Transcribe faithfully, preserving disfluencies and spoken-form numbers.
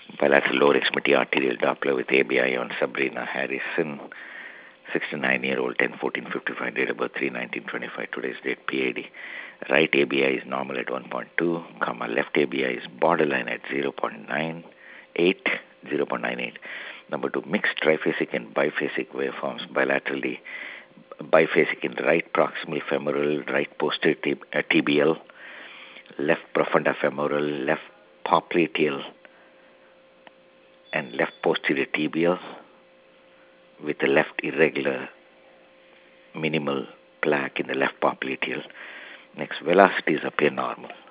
Bilateral lower extremity arterial Doppler with A B I on Sabrina Harrison, sixty-nine-year-old, ten fourteen fifty-five, date of birth three nineteen twenty-five, today's date, P A D. Right A B I is normal at one point two, comma, left A B I is borderline at zero point nine eight, zero point nine eight. Number two, mixed triphasic and biphasic waveforms bilaterally, biphasic in right proximal femoral, right posterior t- uh, tibial, left profunda femoral, left popliteal, and left posterior tibial, with the left irregular minimal plaque in the left popliteal. Next, velocities appear normal.